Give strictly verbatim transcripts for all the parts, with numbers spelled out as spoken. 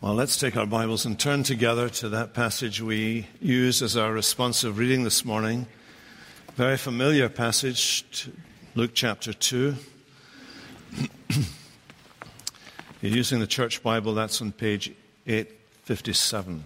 Well, let's take our Bibles and turn together to that passage we use as our responsive reading this morning. Very familiar passage, Luke chapter two. You're using the Church Bible, that's on page eight fifty-seven.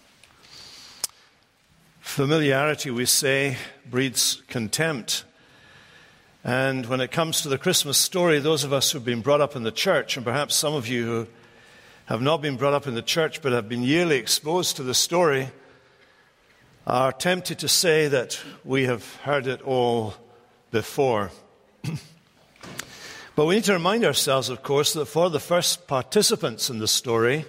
Familiarity, we say, breeds contempt. And when it comes to the Christmas story, those of us who've been brought up in the church, and perhaps some of you who have not been brought up in the church but have been yearly exposed to the story, are tempted to say that we have heard it all before. But we need to remind ourselves, of course, that for the first participants in the story,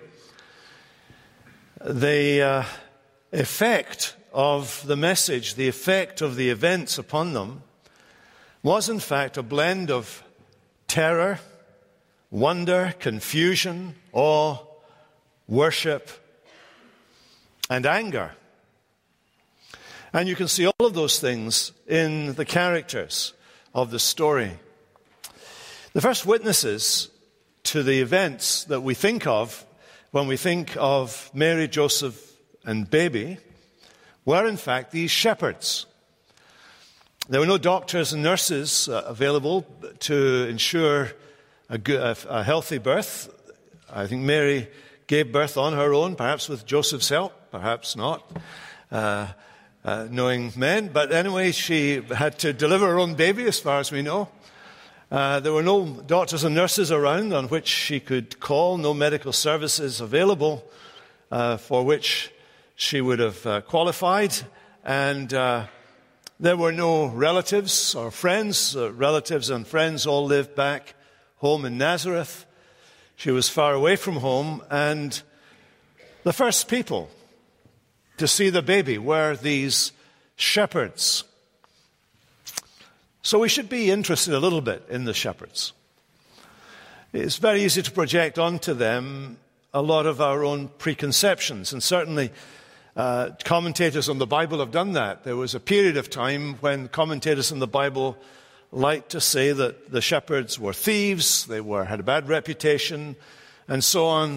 the uh, effect of the message, the effect of the events upon them, was in fact a blend of terror, wonder, confusion, awe, worship, and anger. And you can see all of those things in the characters of the story. The first witnesses to the events that we think of when we think of Mary, Joseph, and baby were in fact these shepherds. There were no doctors and nurses uh, available to ensure A, good, a, a healthy birth. I think Mary gave birth on her own, perhaps with Joseph's help, perhaps not, uh, uh, knowing men. But anyway, she had to deliver her own baby, as far as we know. Uh, there were no doctors and nurses around on which she could call, no medical services available uh, for which she would have uh, qualified. And uh, there were no relatives or friends. Uh, relatives and friends all lived back home in Nazareth. She was far away from home, and the first people to see the baby were these shepherds. So we should be interested a little bit in the shepherds. It's very easy to project onto them a lot of our own preconceptions, and certainly uh, commentators on the Bible have done that. There was a period of time when commentators on the Bible like to say that the shepherds were thieves, they were had a bad reputation, and so on.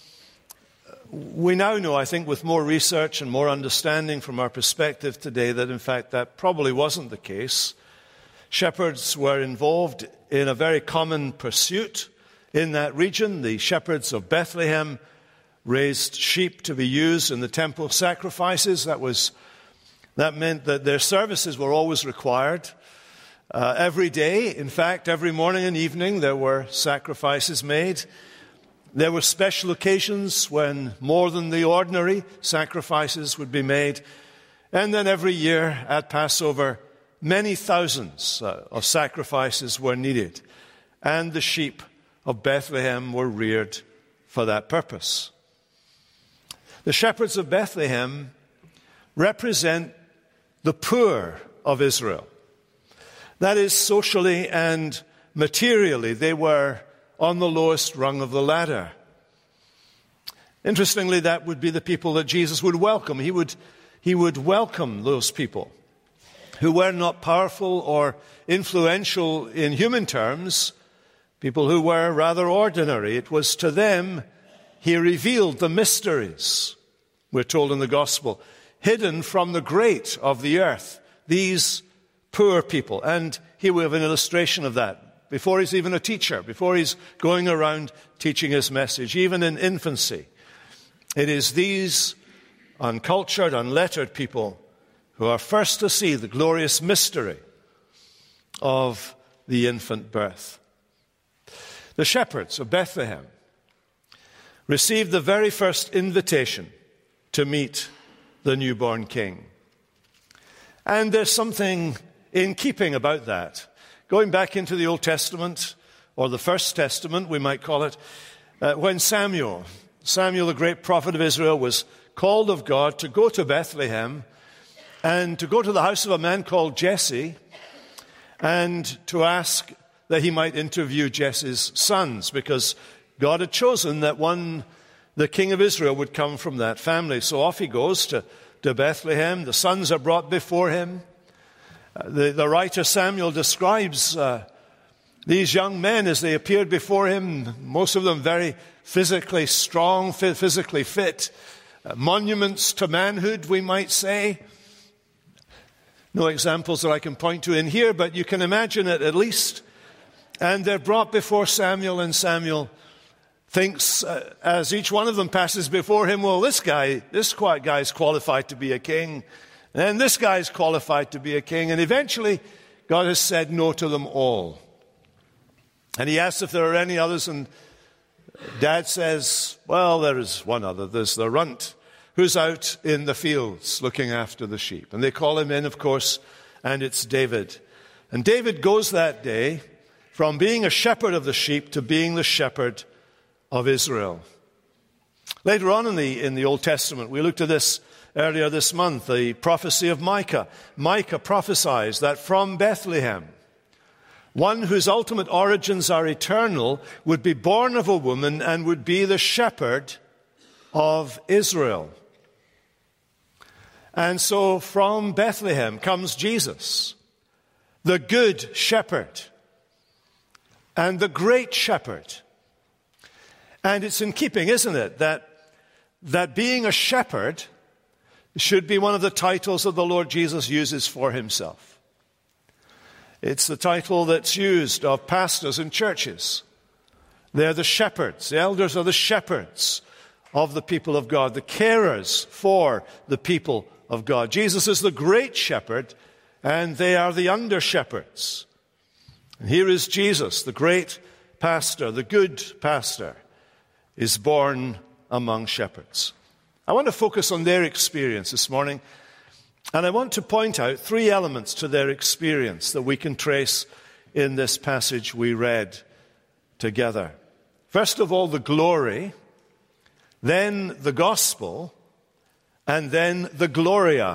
We now know, I think, with more research and more understanding from our perspective today, that in fact that probably wasn't the case. Shepherds were involved in a very common pursuit in that region. The shepherds of Bethlehem raised sheep to be used in the temple sacrifices. That was that meant that their services were always required. Uh, every day, in fact, every morning and evening, there were sacrifices made. There were special occasions when more than the ordinary sacrifices would be made. And then every year at Passover, many thousands uh, of sacrifices were needed. And the sheep of Bethlehem were reared for that purpose. The shepherds of Bethlehem represent the poor of Israel. That is, socially and materially, they were on the lowest rung of the ladder. Interestingly, that would be the people that Jesus would welcome. He would, he would welcome those people who were not powerful or influential in human terms, people who were rather ordinary. It was to them he revealed the mysteries, we're told in the gospel, hidden from the great of the earth. These poor people. And here we have an illustration of that. Before he's even a teacher, before he's going around teaching his message, even in infancy, it is these uncultured, unlettered people who are first to see the glorious mystery of the infant birth. The shepherds of Bethlehem received the very first invitation to meet the newborn king. And there's something in keeping about that. Going back into the Old Testament, or the First Testament, we might call it, uh, when Samuel, Samuel, the great prophet of Israel, was called of God to go to Bethlehem and to go to the house of a man called Jesse and to ask that he might interview Jesse's sons, because God had chosen that one, the king of Israel, would come from that family. So off he goes to, to Bethlehem. The sons are brought before him. The, the writer Samuel describes uh, these young men as they appeared before him, most of them very physically strong, physically fit, uh, monuments to manhood, we might say. No examples that I can point to in here, but you can imagine it at least. And they're brought before Samuel, and Samuel thinks, uh, as each one of them passes before him, well, this guy, this guy's qualified to be a king, and this guy's qualified to be a king. And eventually, God has said no to them all. And he asks if there are any others, and Dad says, well, there is one other. There's the runt who's out in the fields looking after the sheep. And they call him in, of course, and it's David. And David goes that day from being a shepherd of the sheep to being the shepherd of Israel. Later on in the, in the Old Testament, we looked at this earlier this month, the prophecy of Micah. Micah prophesies that from Bethlehem, one whose ultimate origins are eternal would be born of a woman and would be the shepherd of Israel. And so from Bethlehem comes Jesus, the good shepherd and the great shepherd. And it's in keeping, isn't it, that, that being a shepherd should be one of the titles that the Lord Jesus uses for himself. It's the title that's used of pastors in churches. They're the shepherds. The elders are the shepherds of the people of God, the carers for the people of God. Jesus is the great shepherd, and they are the under shepherds. And here is Jesus, the great pastor, the good pastor, is born among shepherds. I want to focus on their experience this morning, and I want to point out three elements to their experience that we can trace in this passage we read together. First of all, the glory, then the gospel, and then the Gloria.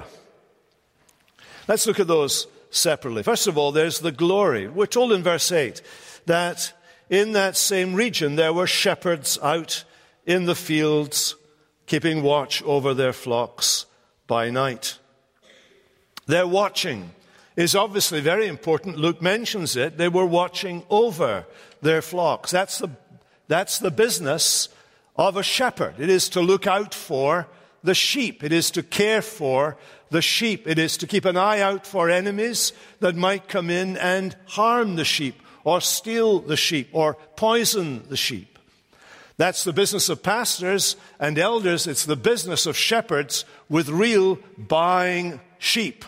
Let's look at those separately. First of all, there's the glory. We're told in verse eight that in that same region there were shepherds out in the fields, keeping watch over their flocks by night. Their watching is obviously very important. Luke mentions it. They were watching over their flocks. That's the, that's the business of a shepherd. It is to look out for the sheep. It is to care for the sheep. It is to keep an eye out for enemies that might come in and harm the sheep, or steal the sheep, or poison the sheep. That's the business of pastors and elders. It's the business of shepherds with real buying sheep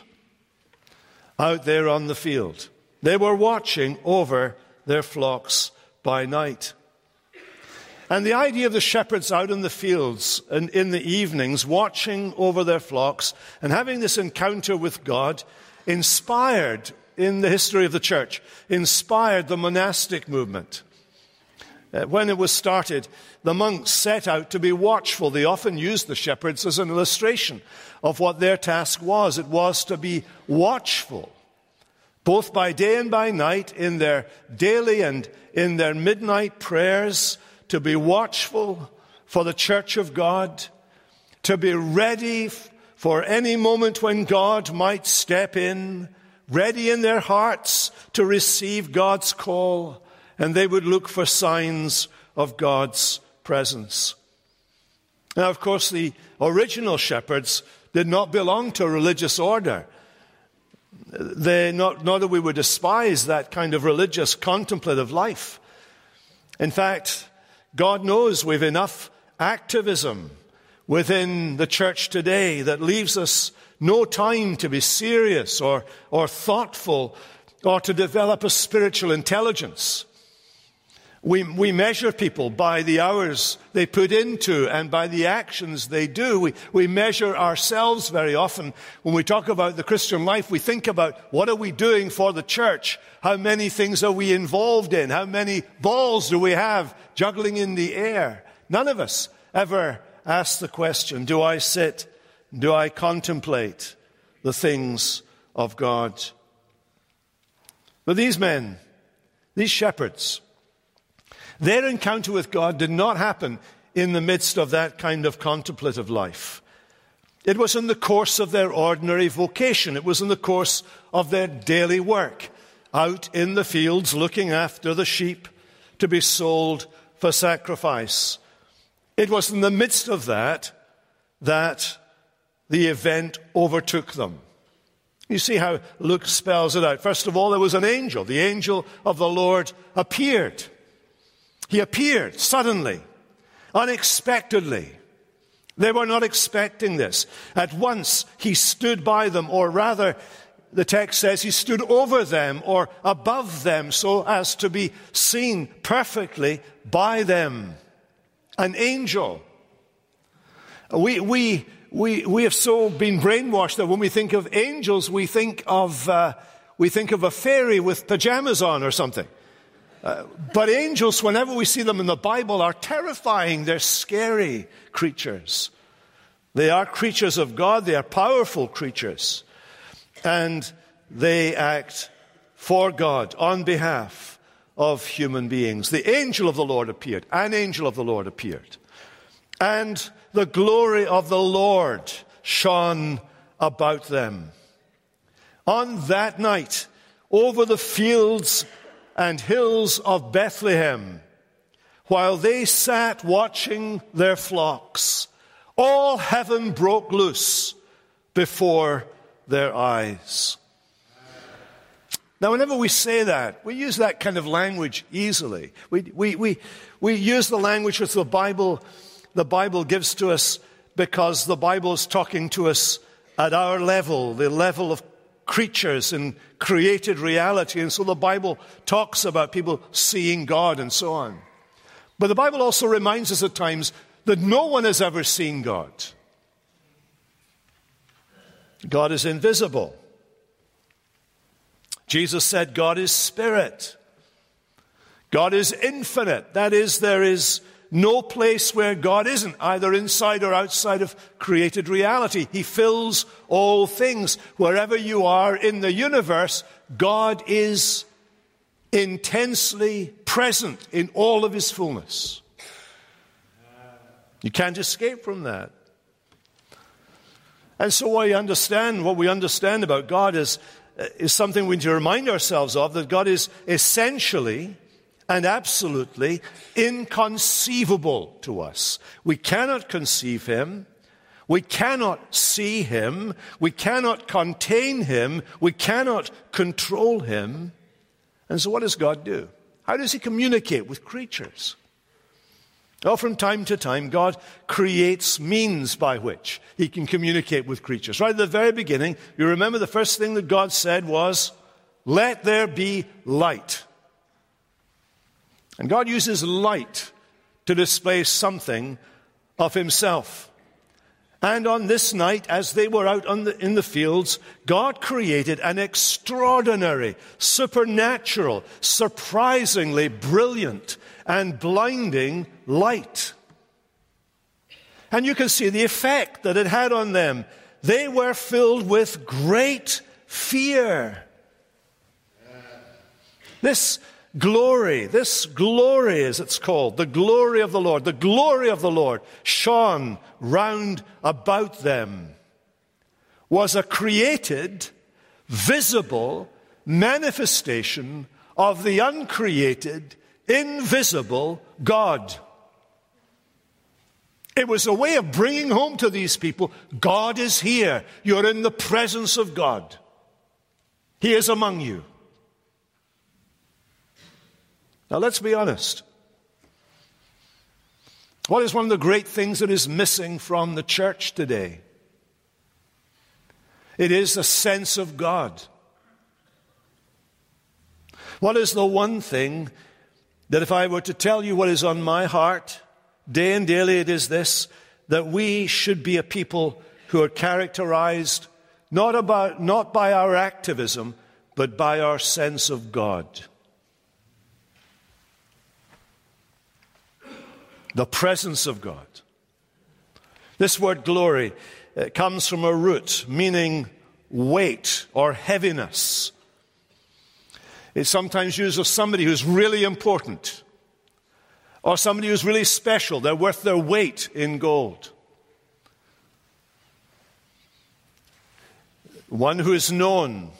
out there on the field. They were watching over their flocks by night. And the idea of the shepherds out in the fields and in the evenings, watching over their flocks and having this encounter with God, inspired, in the history of the church, inspired the monastic movement. Uh, when it was started, the monks set out to be watchful. They often used the shepherds as an illustration of what their task was. It was to be watchful, both by day and by night, in their daily and in their midnight prayers, to be watchful for the church of God, to be ready for any moment when God might step in, ready in their hearts to receive God's call, and they would look for signs of God's presence. Now, of course, the original shepherds did not belong to a religious order. They, not, not that we would despise that kind of religious, contemplative life. In fact, God knows we've enough activism within the church today that leaves us no time to be serious or, or thoughtful or to develop a spiritual intelligence. We, we measure people by the hours they put into and by the actions they do. We, we measure ourselves very often. When we talk about the Christian life, we think about what are we doing for the church? How many things are we involved in? How many balls do we have juggling in the air? None of us ever ask the question, do I sit, do I contemplate the things of God? But these men, these shepherds, their encounter with God did not happen in the midst of that kind of contemplative life. It was in the course of their ordinary vocation. It was in the course of their daily work, out in the fields looking after the sheep to be sold for sacrifice It was in the midst of that that the event overtook them. You see how Luke spells it out. First of all, there was an angel. The angel of the Lord appeared. He appeared suddenly, unexpectedly. They were not expecting this. At once, he stood by them, or rather, the text says he stood over them or above them so as to be seen perfectly by them. An angel. We, we, we, we have so been brainwashed that when we think of angels, we think of, uh, we think of a fairy with pajamas on or something. Uh, but angels, whenever we see them in the Bible, are terrifying. They're scary creatures. They are creatures of God. They are powerful creatures. And they act for God on behalf of human beings. The angel of the Lord appeared. An angel of the Lord appeared. And the glory of the Lord shone about them. On that night, over the fields and hills of Bethlehem, while they sat watching their flocks, all heaven broke loose before their eyes. Now, whenever we say that, we use that kind of language easily. We, we, we, we use the language which the Bible, the Bible gives to us because the Bible is talking to us at our level, the level of creatures in created reality. And so the Bible talks about people seeing God and so on. But the Bible also reminds us at times that no one has ever seen God. God is invisible. Jesus said God is spirit. God is infinite. That is, there is no place where God isn't, either inside or outside of created reality. He fills all things. Wherever you are in the universe, God is intensely present in all of his fullness. You can't escape from that. And so what we understand, what we understand about God is, is something we need to remind ourselves of, that God is essentially and absolutely inconceivable to us. We cannot conceive him. We cannot see him. We cannot contain him. We cannot control him. And so what does God do? How does he communicate with creatures? Well, from time to time, God creates means by which he can communicate with creatures. Right at the very beginning, you remember the first thing that God said was, "Let there be light." And God uses light to display something of himself. And on this night, as they were out on the, in the fields, God created an extraordinary, supernatural, surprisingly brilliant and blinding light. And you can see the effect that it had on them. They were filled with great fear. This glory, this glory as it's called, the glory of the Lord, the glory of the Lord shone round about them, was a created, visible manifestation of the uncreated, invisible God. It was a way of bringing home to these people, God is here. You're in the presence of God. He is among you. Now let's be honest. What is one of the great things that is missing from the church today? It is a sense of God. What is the one thing that if I were to tell you what is on my heart day and daily, it is this, that we should be a people who are characterized not about, not by our activism, but by our sense of God. The presence of God. This word glory uh, comes from a root meaning weight or heaviness. It's sometimes used of somebody who's really important or somebody who's really special. They're worth their weight in gold. One who is known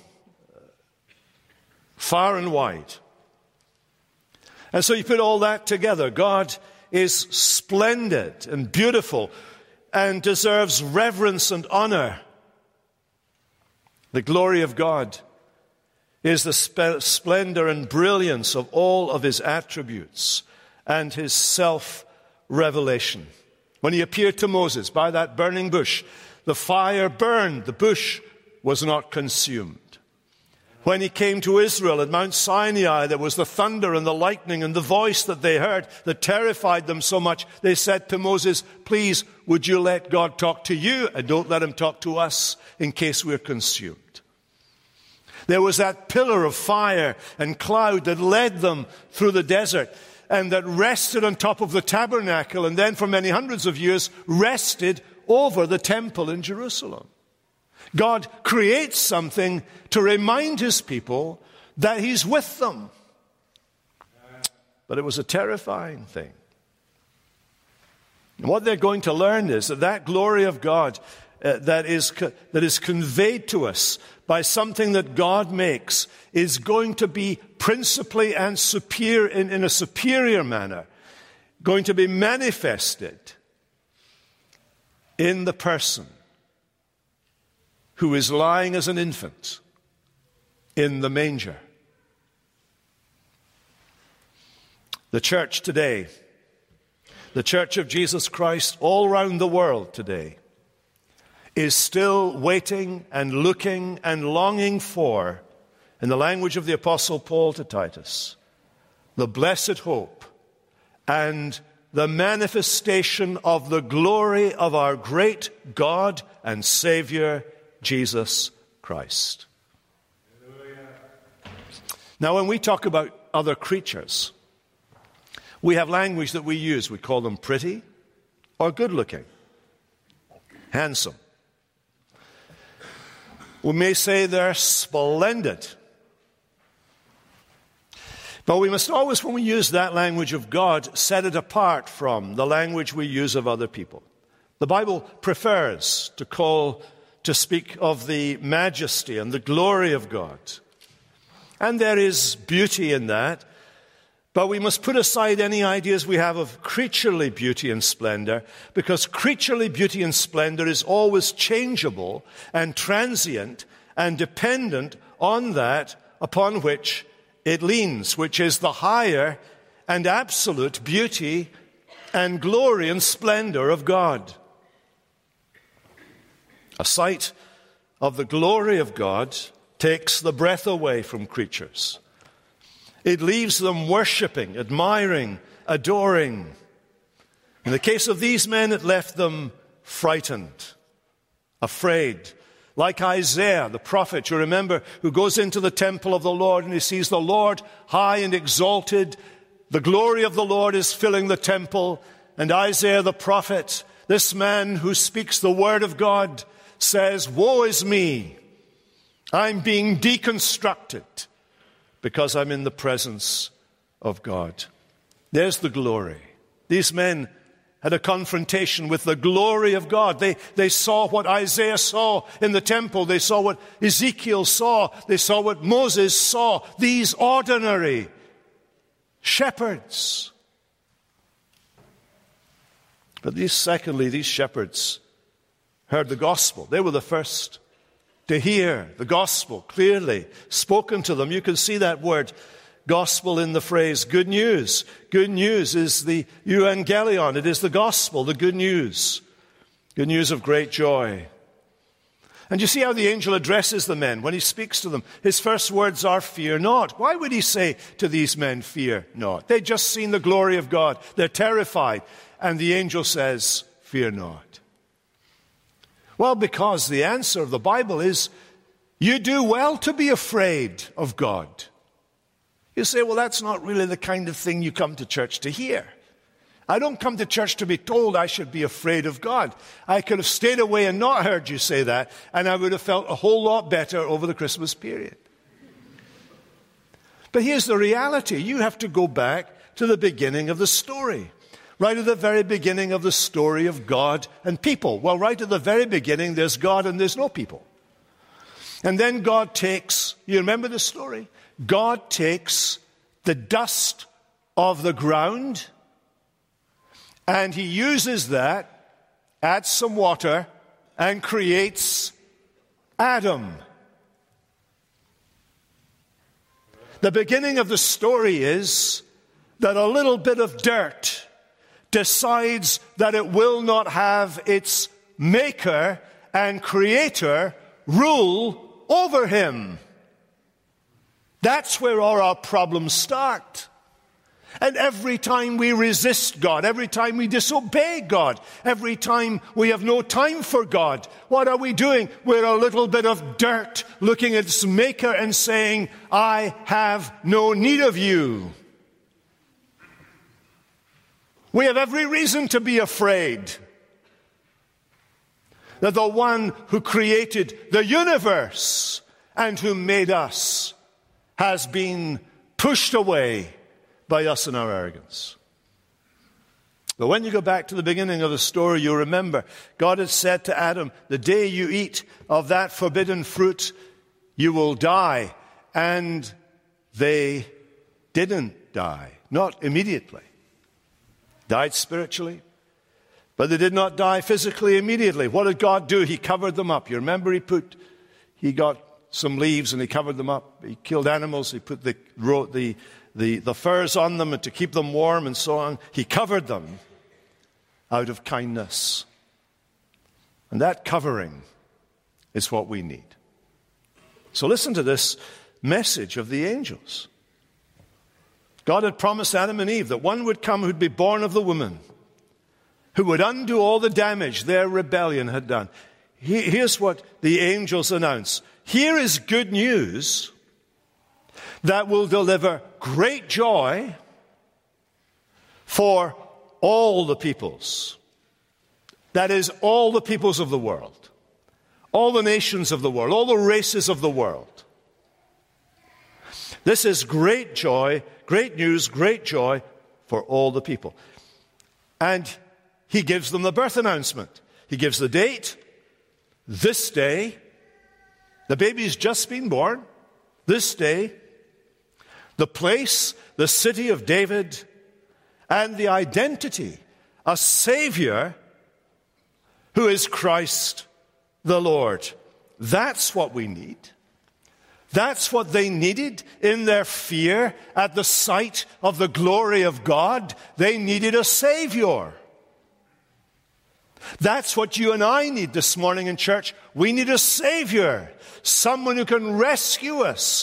far and wide. And so you put all that together. God is splendid and beautiful and deserves reverence and honor. The glory of God is the sp- splendor and brilliance of all of his attributes and his self-revelation. When he appeared to Moses by that burning bush, the fire burned, the bush was not consumed. When he came to Israel at Mount Sinai, there was the thunder and the lightning and the voice that they heard that terrified them so much. They said to Moses, please, would you let God talk to you and don't let him talk to us in case we're consumed. There was that pillar of fire and cloud that led them through the desert and that rested on top of the tabernacle and then for many hundreds of years rested over the temple in Jerusalem. God creates something to remind his people that he's with them. But it was a terrifying thing. And what they're going to learn is that that glory of God uh, that is co- that is conveyed to us by something that God makes is going to be principally and superior in, in a superior manner, going to be manifested in the person who is lying as an infant in the manger. The church today, the church of Jesus Christ all around the world today, is still waiting and looking and longing for, in the language of the Apostle Paul to Titus, the blessed hope and the manifestation of the glory of our great God and Savior, Jesus Christ. Now, when we talk about other creatures, we have language that we use. We call them pretty or good-looking, handsome. We may say they're splendid. But we must always, when we use that language of God, set it apart from the language we use of other people. The Bible prefers to call to speak of the majesty and the glory of God. And there is beauty in that, but we must put aside any ideas we have of creaturely beauty and splendor, because creaturely beauty and splendor is always changeable and transient and dependent on that upon which it leans, which is the higher and absolute beauty and glory and splendor of God. A sight of the glory of God takes the breath away from creatures. It leaves them worshiping, admiring, adoring. In the case of these men, it left them frightened, afraid. Like Isaiah, the prophet, you remember, who goes into the temple of the Lord and he sees the Lord high and exalted. The glory of the Lord is filling the temple. And Isaiah, the prophet, this man who speaks the word of God, says, woe is me, I'm being deconstructed because I'm in the presence of God. There's the glory. These men had a confrontation with the glory of God. They, they saw what Isaiah saw in the temple. They saw what Ezekiel saw. They saw what Moses saw. These ordinary shepherds. But these, secondly, these shepherds heard the gospel. They were the first to hear the gospel clearly spoken to them. You can see that word gospel in the phrase good news. Good news is the euangelion. It is the gospel, the good news. Good news of great joy. And you see how the angel addresses the men when he speaks to them. His first words are, fear not. Why would he say to these men, fear not? They'd just seen the glory of God. They're terrified. And the angel says, fear not. Well, because the answer of the Bible is, you do well to be afraid of God. You say, well, that's not really the kind of thing you come to church to hear. I don't come to church to be told I should be afraid of God. I could have stayed away and not heard you say that, and I would have felt a whole lot better over the Christmas period. But here's the reality. You have to go back to the beginning of the story. Right at the very beginning of the story of God and people. Well, right at the very beginning, there's God and there's no people. And then God takes, you remember the story? God takes the dust of the ground And he uses that, adds some water, and creates Adam. The beginning of the story is that a little bit of dirt decides that it will not have its maker and creator rule over him. That's where all our problems start. And every time we resist God, every time we disobey God, every time we have no time for God, what are we doing? We're a little bit of dirt looking at its maker and saying, I have no need of you. We have every reason to be afraid that the one who created the universe and who made us has been pushed away by us and our arrogance. But when you go back to the beginning of the story, you remember God had said to Adam, the day you eat of that forbidden fruit, you will die. And they didn't die. Not immediately. Died spiritually, but they did not die physically immediately. What did God do? He covered them up. You remember he put, he got some leaves and he covered them up. He killed animals. He put the the the, the furs on them and to keep them warm and so on. He covered them out of kindness. And that covering is what we need. So listen to this message of the angels. God had promised Adam and Eve that one would come who'd be born of the woman, who would undo all the damage their rebellion had done. Here's what the angels announce. Here is good news that will deliver great joy for all the peoples. That is, all the peoples of the world, all the nations of the world, all the races of the world. This is great joy, great news, great joy for all the people. And he gives them the birth announcement. He gives the date, this day. The baby's just been born, this day. The place, the city of David, and the identity, a Savior who is Christ the Lord. That's what we need. That's what they needed in their fear at the sight of the glory of God. They needed a Savior. That's what you and I need this morning in church. We need a Savior, someone who can rescue us.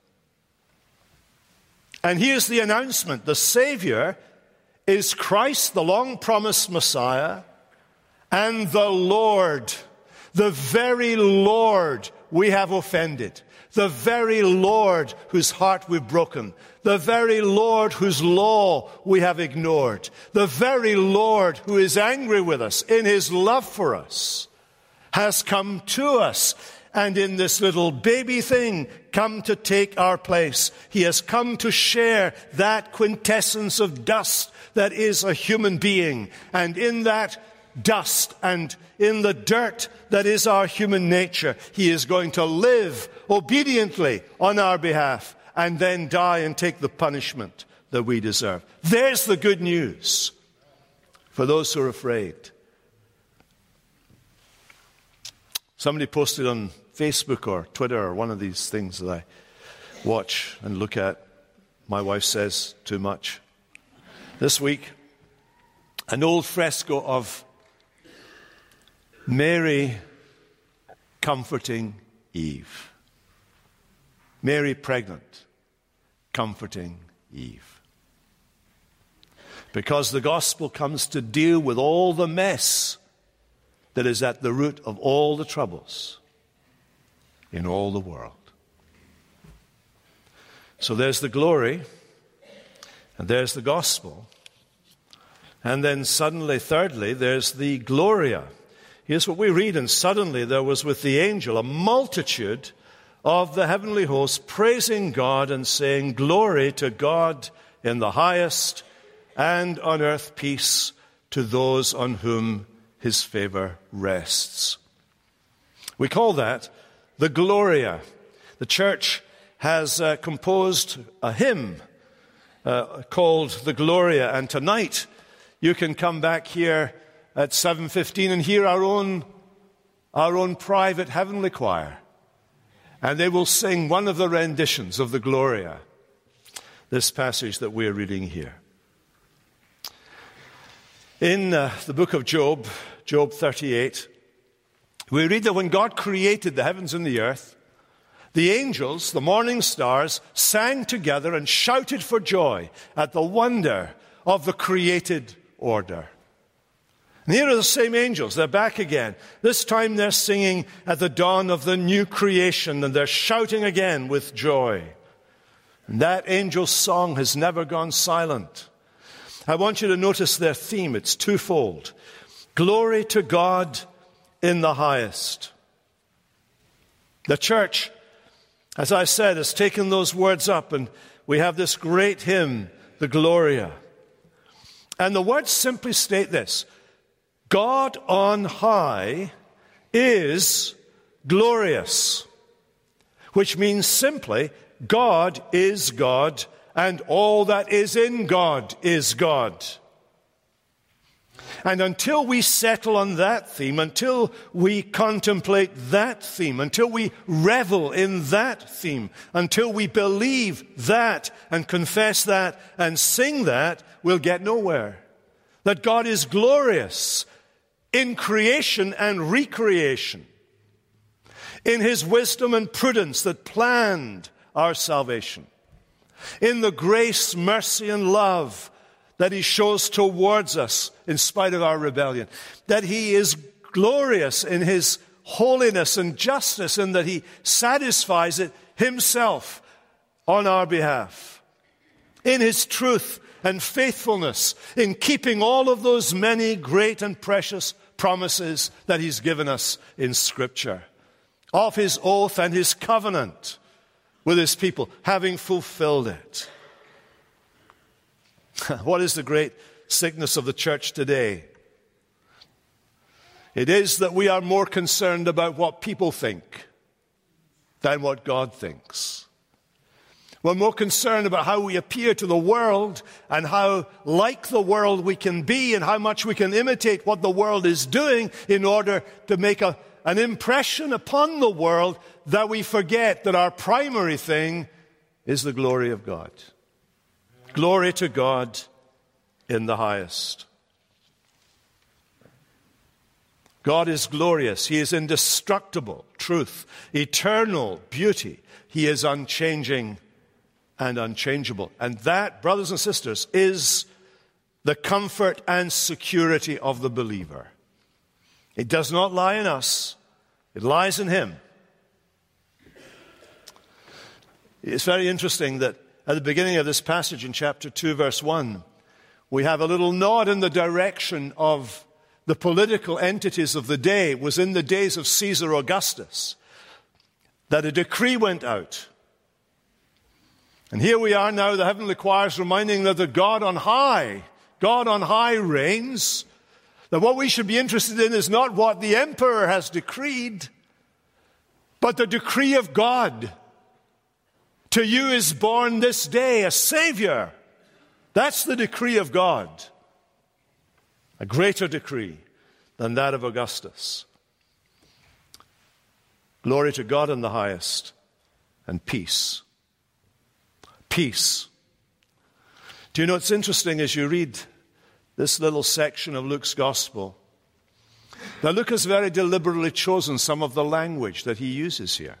And here's the announcement. The Savior is Christ, the long-promised Messiah, and the Lord, the very Lord we have offended, the very Lord whose heart we've broken, the very Lord whose law we have ignored, the very Lord who is angry with us in his love for us, has come to us. And in this little baby thing, come to take our place. He has come to share that quintessence of dust that is a human being. And in that dust and in the dirt that is our human nature, he is going to live obediently on our behalf and then die and take the punishment that we deserve. There's the good news for those who are afraid. Somebody posted on Facebook or Twitter or one of these things that I watch and look at. My wife says too much. This week, an old fresco of Mary comforting Eve. Mary pregnant, comforting Eve. Because the gospel comes to deal with all the mess that is at the root of all the troubles in all the world. So there's the glory, and there's the gospel. And then suddenly, thirdly, there's the Gloria. Here's what we read, and suddenly there was with the angel a multitude of the heavenly hosts praising God and saying, Glory to God in the highest, and on earth peace to those on whom his favor rests. We call that the Gloria. The church has uh, composed a hymn uh, called the Gloria, and tonight you can come back here at seven fifteen and hear our own, our own private heavenly choir. And they will sing one of the renditions of the Gloria, this passage that we're reading here. In uh, the book of Job, Job thirty-eight, we read that when God created the heavens and the earth, the angels, the morning stars, sang together and shouted for joy at the wonder of the created order. And here are the same angels. They're back again. This time they're singing at the dawn of the new creation, and they're shouting again with joy. And that angel's song has never gone silent. I want you to notice their theme. It's twofold. Glory to God in the highest. The church, as I said, has taken those words up, and we have this great hymn, the Gloria. And the words simply state this: God on high is glorious, which means simply God is God, and all that is in God is God. And until we settle on that theme, until we contemplate that theme, until we revel in that theme, until we believe that and confess that and sing that, we'll get nowhere. That God is glorious in creation and recreation, in his wisdom and prudence that planned our salvation, in the grace, mercy, and love that he shows towards us in spite of our rebellion, that he is glorious in his holiness and justice, and that he satisfies it himself on our behalf, in his truth and faithfulness, in keeping all of those many great and precious promises that he's given us in Scripture, of his oath and his covenant with his people, having fulfilled it. What is the great sickness of the church today? It is that we are more concerned about what people think than what God thinks. We're more concerned about how we appear to the world and how like the world we can be and how much we can imitate what the world is doing in order to make a, an impression upon the world, that we forget that our primary thing is the glory of God. Glory to God in the highest. God is glorious. He is indestructible, truth, eternal beauty. He is unchanging and unchangeable. And that, brothers and sisters, is the comfort and security of the believer. It does not lie in us. It lies in him. It's very interesting that at the beginning of this passage in chapter two, verse one, we have a little nod in the direction of the political entities of the day. It was in the days of Caesar Augustus that a decree went out. And here we are now, the heavenly choirs reminding that the God on high, God on high reigns, that what we should be interested in is not what the emperor has decreed, but the decree of God. To you is born this day a Savior. That's the decree of God. A greater decree than that of Augustus. Glory to God in the highest, and peace. Peace. Do you know, it's interesting as you read this little section of Luke's Gospel. Now, Luke has very deliberately chosen some of the language that he uses here.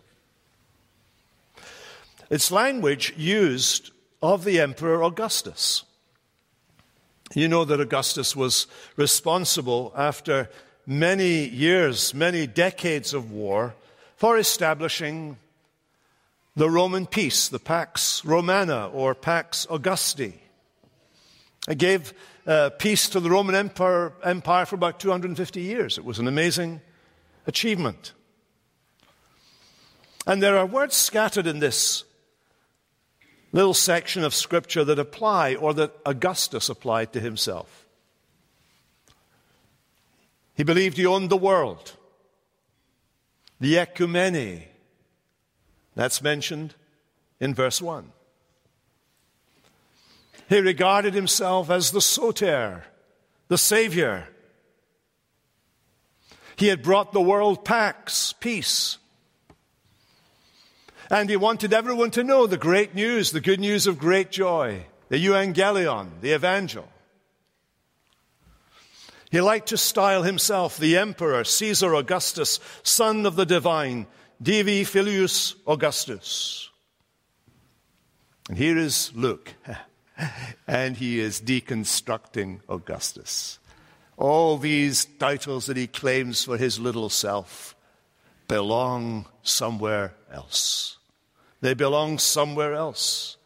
It's language used of the Emperor Augustus. You know that Augustus was responsible, after many years, many decades of war, for establishing the Roman peace, the Pax Romana or Pax Augusti. It gave uh, peace to the Roman Empire, Empire for about two hundred fifty years. It was an amazing achievement. And there are words scattered in this little section of Scripture that apply, or that Augustus applied to himself. He believed he owned the world. The ecumene, that's mentioned in verse one. He regarded himself as the soter, the Savior. He had brought the world pax, peace. And he wanted everyone to know the great news, the good news of great joy, the euangelion, the evangel. He liked to style himself the Emperor Caesar Augustus, son of the divine, Divi Filius Augustus. And here is Luke, and he is deconstructing Augustus. All these titles that he claims for his little self belong somewhere else. They belong somewhere else.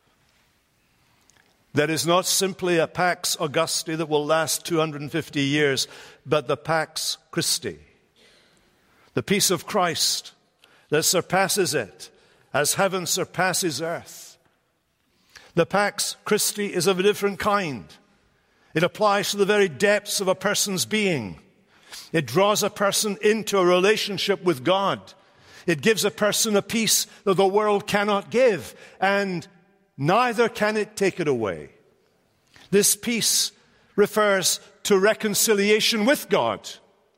There is not simply a Pax Augusti that will last two hundred fifty years, but the Pax Christi, the peace of Christ that surpasses it as heaven surpasses earth. The Pax Christi is of a different kind. It applies to the very depths of a person's being. It draws a person into a relationship with God. It gives a person a peace that the world cannot give, and neither can it take it away. This peace refers to reconciliation with God.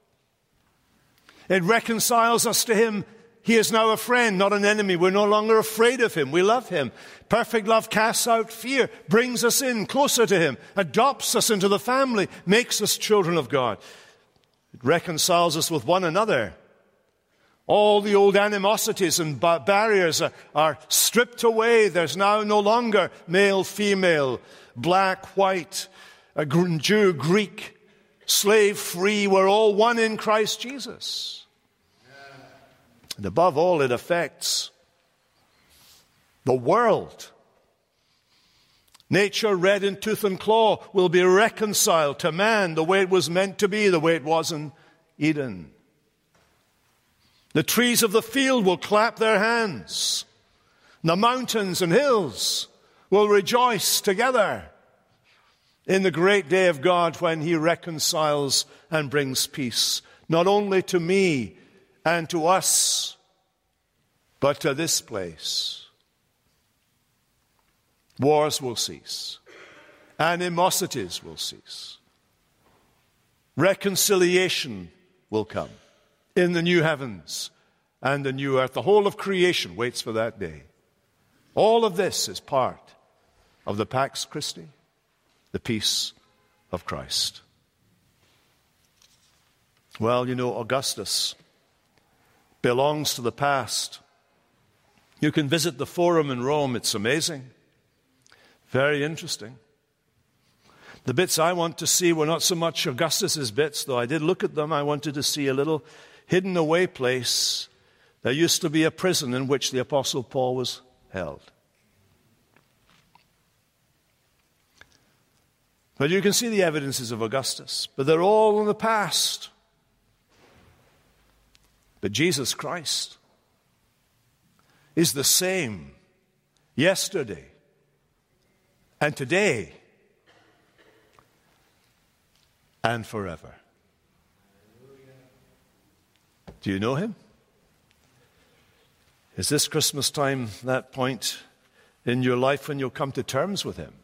It reconciles us to Him. He is now a friend, not an enemy. We're no longer afraid of Him. We love Him. Perfect love casts out fear, brings us in closer to Him, adopts us into the family, makes us children of God. It reconciles us with one another. All the old animosities and ba- barriers are, are stripped away. There's now no longer male, female, black, white, a Jew, Greek, slave, free. We're all one in Christ Jesus. And above all, it affects the world. Nature, red in tooth and claw, will be reconciled to man the way it was meant to be, the way it was in Eden. The trees of the field will clap their hands. The mountains and hills will rejoice together in the great day of God when He reconciles and brings peace, not only to me and to us, but to this place. Wars will cease. Animosities will cease. Reconciliation will come in the new heavens and the new earth. The whole of creation waits for that day. All of this is part of the Pax Christi, the peace of Christ. Well, you know, Augustus belongs to the past. You can visit the Forum in Rome. It's amazing. Very interesting. The bits I want to see were not so much Augustus's bits, though I did look at them. I wanted to see a little hidden away place. There used to be a prison in which the Apostle Paul was held. But you can see the evidences of Augustus, but they're all in the past. But Jesus Christ is the same yesterday and today and forever. Do you know Him? Is this Christmas time that point in your life when you'll come to terms with Him?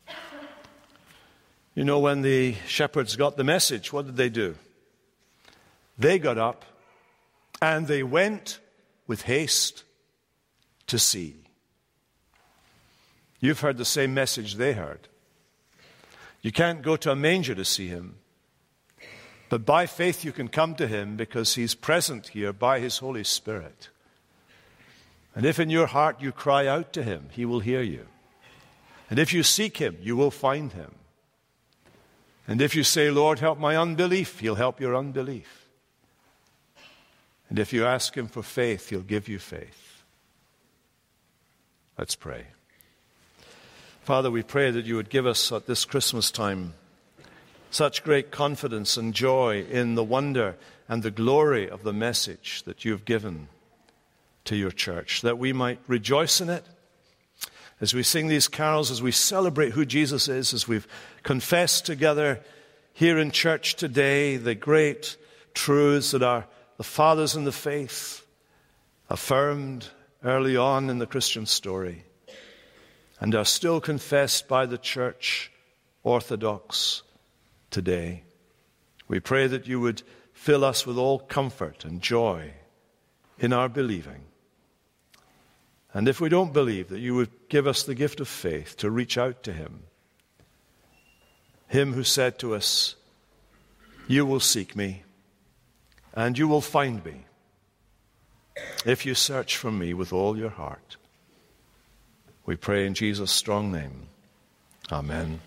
You know, when the shepherds got the message, what did they do? They got up and they went with haste to see. You've heard the same message they heard. You can't go to a manger to see Him, but by faith you can come to Him because He's present here by His Holy Spirit. And if in your heart you cry out to Him, He will hear you. And if you seek Him, you will find Him. And if you say, Lord, help my unbelief, He'll help your unbelief. And if you ask Him for faith, He'll give you faith. Let's pray. Father, we pray that you would give us at this Christmas time such great confidence and joy in the wonder and the glory of the message that you've given to your church, that we might rejoice in it as we sing these carols, as we celebrate who Jesus is, as we've confessed together here in church today the great truths that our the fathers in the faith affirmed early on in the Christian story and are still confessed by the church orthodox today. We pray that you would fill us with all comfort and joy in our believing. And if we don't believe, that you would give us the gift of faith to reach out to him. Him who said to us, you will seek me and you will find me if you search for me with all your heart. We pray in Jesus' strong name. Amen.